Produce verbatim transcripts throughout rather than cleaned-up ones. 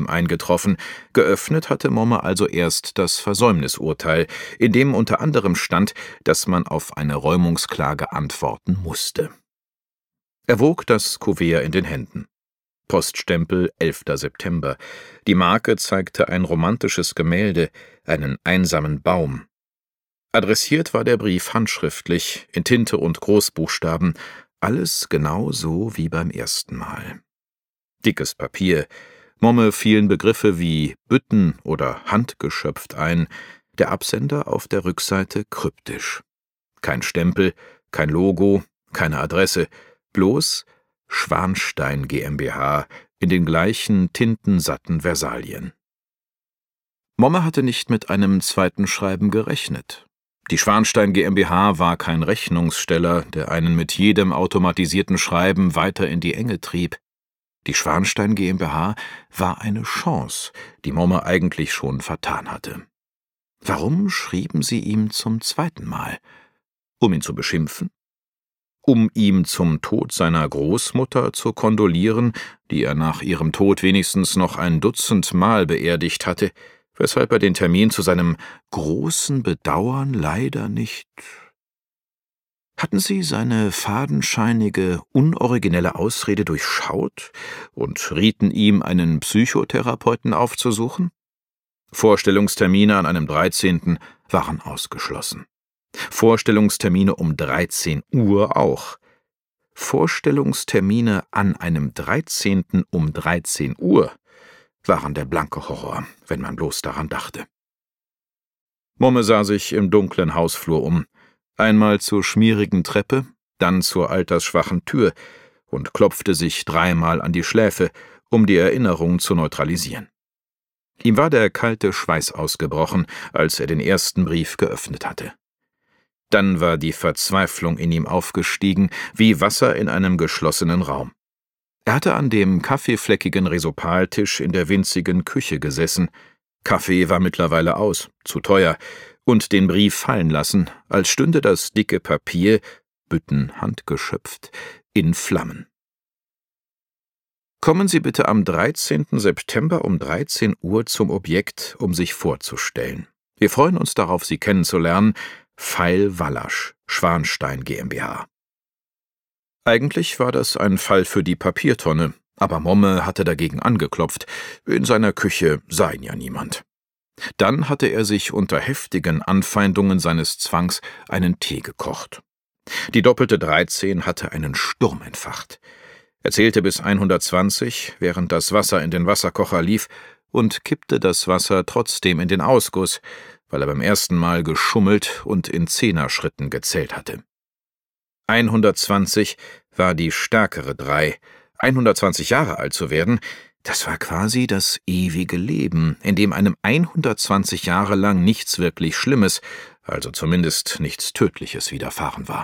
eingetroffen, geöffnet hatte Momme also erst das Versäumnisurteil, in dem unter anderem stand, dass man auf eine Räumungsklage antworten musste. Er wog das Kuvert in den Händen. Poststempel elfter September. Die Marke zeigte ein romantisches Gemälde, einen einsamen Baum. Adressiert war der Brief handschriftlich, in Tinte und Großbuchstaben, alles genau so wie beim ersten Mal. Dickes Papier. Momme fielen Begriffe wie Bütten oder handgeschöpft ein, der Absender auf der Rückseite kryptisch. Kein Stempel, kein Logo, keine Adresse, bloß Schwanstein GmbH in den gleichen tintensatten Versalien. Momme hatte nicht mit einem zweiten Schreiben gerechnet. Die Schwanstein GmbH war kein Rechnungssteller, der einen mit jedem automatisierten Schreiben weiter in die Enge trieb. Die Schwanstein GmbH war eine Chance, die Momme eigentlich schon vertan hatte. Warum schrieben sie ihm zum zweiten Mal? Um ihn zu beschimpfen? Um ihm zum Tod seiner Großmutter zu kondolieren, die er nach ihrem Tod wenigstens noch ein Dutzend Mal beerdigt hatte, weshalb er den Termin zu seinem großen Bedauern leider nicht... Hatten sie seine fadenscheinige, unoriginelle Ausrede durchschaut und rieten ihm, einen Psychotherapeuten aufzusuchen? Vorstellungstermine an einem dreizehnten waren ausgeschlossen. Vorstellungstermine um dreizehn Uhr auch. Vorstellungstermine an einem dreizehnten um dreizehn Uhr waren der blanke Horror, wenn man bloß daran dachte. Momme sah sich im dunklen Hausflur um, einmal zur schmierigen Treppe, dann zur altersschwachen Tür und klopfte sich dreimal an die Schläfe, um die Erinnerung zu neutralisieren. Ihm war der kalte Schweiß ausgebrochen, als er den ersten Brief geöffnet hatte. Dann war die Verzweiflung in ihm aufgestiegen, wie Wasser in einem geschlossenen Raum. Er hatte an dem kaffeefleckigen Resopaltisch in der winzigen Küche gesessen. Kaffee war mittlerweile aus, zu teuer, und den Brief fallen lassen, als stünde das dicke Papier, Bütten handgeschöpft, in Flammen. »Kommen Sie bitte am dreizehnten September um dreizehn Uhr zum Objekt, um sich vorzustellen. Wir freuen uns darauf, Sie kennenzulernen. Pfeil Wallasch, Schwanstein GmbH.« Eigentlich war das ein Fall für die Papiertonne, aber Momme hatte dagegen angeklopft. In seiner Küche sah ihn ja niemand. Dann hatte er sich unter heftigen Anfeindungen seines Zwangs einen Tee gekocht. Die doppelte dreizehn hatte einen Sturm entfacht. Er zählte bis hundertzwanzig, während das Wasser in den Wasserkocher lief, und kippte das Wasser trotzdem in den Ausguss, weil er beim ersten Mal geschummelt und in Zehnerschritten gezählt hatte. hundertzwanzig war die stärkere drei. hundertzwanzig Jahre alt zu werden, das war quasi das ewige Leben, in dem einem hundertzwanzig Jahre lang nichts wirklich Schlimmes, also zumindest nichts Tödliches widerfahren war.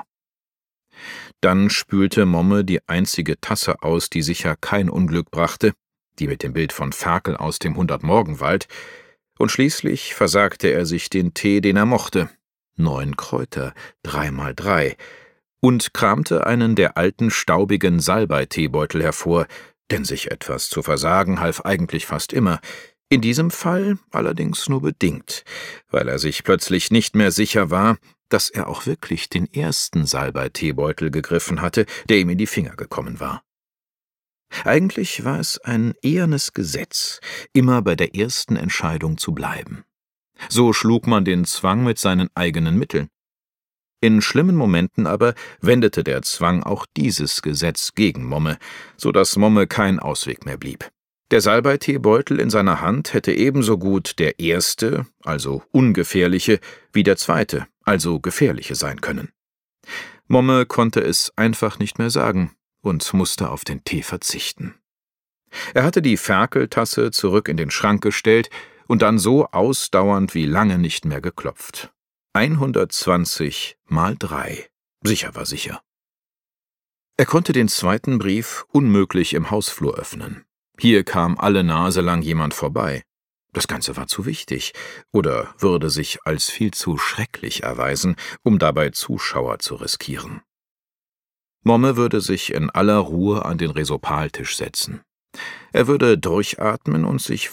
Dann spülte Momme die einzige Tasse aus, die sicher kein Unglück brachte, die mit dem Bild von Ferkel aus dem Hundertmorgenwald, und schließlich versagte er sich den Tee, den er mochte, neun Kräuter, drei mal drei, und kramte einen der alten, staubigen Salbei-Teebeutel hervor, denn sich etwas zu versagen half eigentlich fast immer, in diesem Fall allerdings nur bedingt, weil er sich plötzlich nicht mehr sicher war, dass er auch wirklich den ersten Salbei-Teebeutel gegriffen hatte, der ihm in die Finger gekommen war. Eigentlich war es ein ehernes Gesetz, immer bei der ersten Entscheidung zu bleiben. So schlug man den Zwang mit seinen eigenen Mitteln. In schlimmen Momenten aber wendete der Zwang auch dieses Gesetz gegen Momme, so dass Momme kein Ausweg mehr blieb. Der Salbei-Teebeutel in seiner Hand hätte ebenso gut der erste, also ungefährliche, wie der zweite, also gefährliche sein können. Momme konnte es einfach nicht mehr sagen und musste auf den Tee verzichten. Er hatte die Ferkeltasse zurück in den Schrank gestellt und dann so ausdauernd wie lange nicht mehr geklopft. hundertzwanzig mal drei. Sicher war sicher. Er konnte den zweiten Brief unmöglich im Hausflur öffnen. Hier kam alle Nase lang jemand vorbei. Das Ganze war zu wichtig oder würde sich als viel zu schrecklich erweisen, um dabei Zuschauer zu riskieren. Momme würde sich in aller Ruhe an den Resopaltisch setzen. Er würde durchatmen und sich